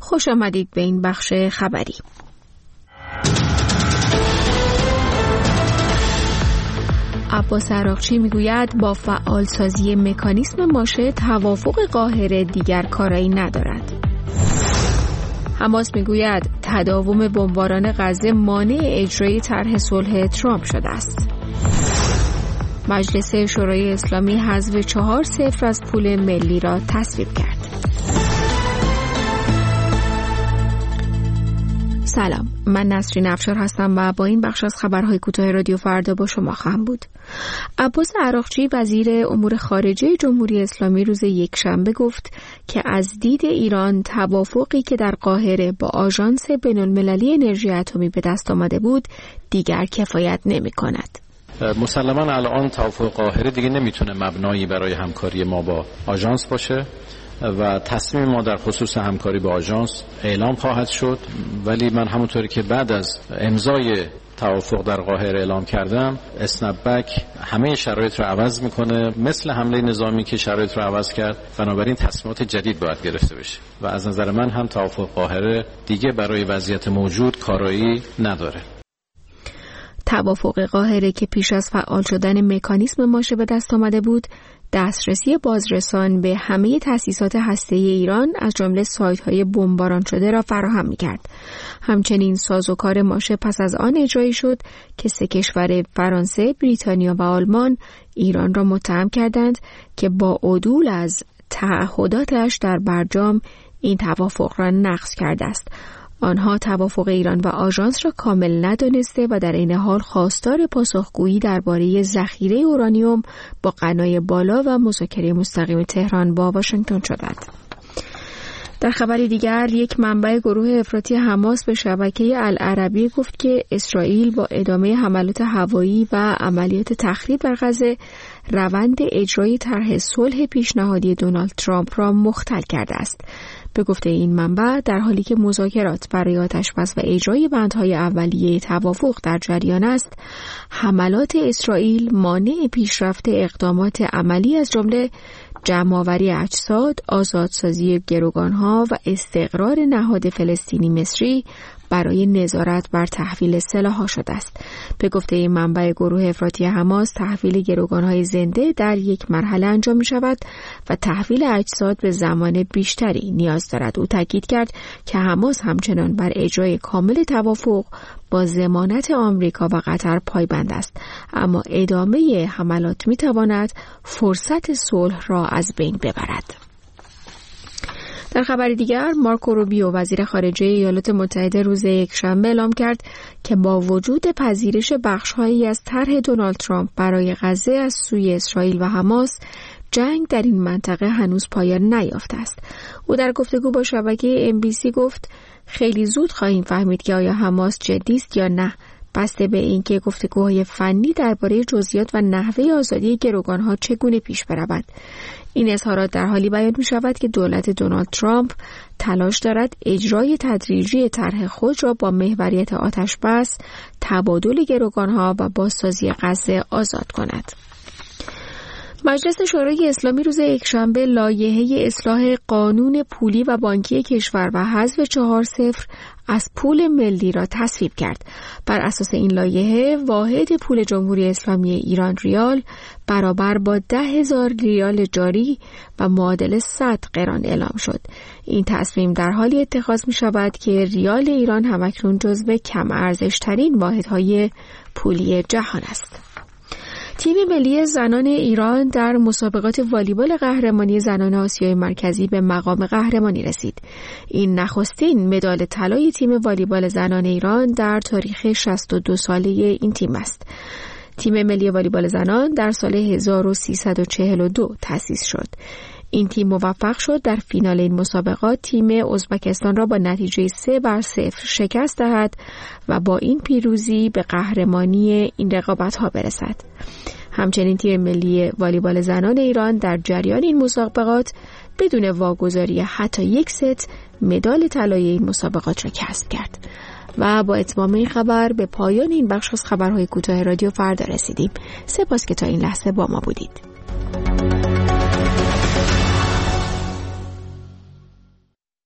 خوش آمدید به این بخش خبری. عباس عراقچی میگوید با فعالسازی مکانیسم ماشه توافق قاهره دیگر کارایی ندارد. حماس میگوید تداوم بمباران غزه مانع اجرای طرح صلح ترامپ شده است. مجلس شورای اسلامی حذف 4-0 از پول ملی را تصویب کرد. سلام، من نسرین افشار هستم و با این بخش از خبرهای کوتاه رادیو فردا با شما خواهم بود. عباس عراقچی وزیر امور خارجه جمهوری اسلامی روز یکشنبه گفت که از دید ایران توافقی که در قاهره با آژانس بین‌المللی انرژی اتمی به دست آمده بود دیگر کفایت نمی‌کند. مسلماً الان توافق قاهره دیگه نمیتونه مبنایی برای همکاری ما با آژانس باشه و تصمیم ما در خصوص همکاری با آژانس اعلام خواهد شد، ولی من همونطوری که بعد از امضای توافق در قاهره اعلام کردم، اسنپ‌بک همه شرایط رو عوض میکنه، مثل حمله نظامی که شرایط رو عوض کرد. بنابراین تصمیمات جدید باید گرفته بشه و از نظر من هم توافق قاهره دیگه برای وضعیت موجود کارایی نداره. توافق قاهره که پیش از فعال شدن مکانیسم ماشه به دست آمده بود، دسترسی بازرسان به همه تأسیسات هسته‌ای ایران از جمله سایت‌های بمباران شده را فراهم می‌کرد. همچنین سازوکار ماشه پس از آن اجرایی شد که 3 کشور فرانسه، بریتانیا و آلمان ایران را متهم کردند که با عدول از تعهداتش در برجام این توافق را نقض کرده است. آنها توافق ایران و آژانس را کامل ندانسته و در این حال خواستار پاسخگویی درباره ذخیره اورانیوم با غنای بالا و مذاکره مستقیم تهران با واشنگتن شدند. در خبری دیگر، یک منبع گروه افراطی حماس به شبکه العربی گفت که اسرائیل با ادامه حملات هوایی و عملیات تخریب در غزه روند اجرای طرح صلح پیشنهادی دونالد ترامپ را مختل کرده است. به گفته این منبع، در حالی که مذاکرات برای آتشبس و اجرای بندهای اولیه توافق در جریان است، حملات اسرائیل مانع پیشرفت اقدامات عملی از جمله جمع‌آوری اجساد، آزادسازی گروگانها و استقرار نهاد فلسطینی مصری برای نظارت بر تحویل سلاح‌ها شده است. به گفته این منبع گروه افراطی حماس، تحویل گروگان‌های زنده در یک مرحله انجام می‌شود و تحویل اجساد به زمان بیشتری نیاز دارد. او تاکید کرد که حماس همچنان بر اجرای کامل توافق با ضمانت آمریکا و قطر پایبند است، اما ادامه حملات می‌تواند فرصت صلح را از بین ببرد. در خبر دیگر، مارکو روبیو وزیر خارجه ایالات متحده روز یکشنبه اعلام کرد که با وجود پذیرش بخش‌هایی از طرح دونالد ترامپ برای غزه از سوی اسرائیل و حماس، جنگ در این منطقه هنوز پایان نیافته است. او در گفتگو با شبکه MBC گفت خیلی زود خواهیم فهمید که آیا حماس جدی است یا نه، بسته به اینکه گفتگوهای فنی درباره جزئیات و نحوه آزادی گروگانها چگونه پیش برود. این اظهارات در حالی بیان می شود که دولت دونالد ترامپ تلاش دارد اجرای تدریجی طرح خود را با محوریت آتشبس، تبادل گروگانها و بازسازی غزه آزاد کند. مجلس شورای اسلامی روز یکشنبه لایحه اصلاح قانون پولی و بانکی کشور و حذف 4-0 از پول ملی را تصویب کرد. بر اساس این لایحه، واحد پول جمهوری اسلامی ایران ریال برابر با 10,000 ریال جاری و معادل 100 قران اعلام شد. این تصمیم در حالی اتخاذ می شود که ریال ایران همکنون جزو کم ارزش ترین واحدهای پولی جهان است. تیم ملی زنان ایران در مسابقات والیبال قهرمانی زنان آسیای مرکزی به مقام قهرمانی رسید. این نخستین مدال طلای تیم والیبال زنان ایران در تاریخ 62 ساله این تیم است. تیم ملی والیبال زنان در سال 1342 تأسیس شد. این تیم موفق شد در فینال این مسابقات تیم ازبکستان را با نتیجه 3-0 شکست دهد و با این پیروزی به قهرمانی این رقابت‌ها برسد. همچنین تیم ملی والیبال زنان ایران در جریان این مسابقات بدون واگذاری حتی یک ست مدال طلای این مسابقات را کسب کرد. و با اتمام این خبر به پایان این بخش از خبرهای کوتاه رادیو فردا رسیدیم. سپاس که تا این لحظه با ما بودید.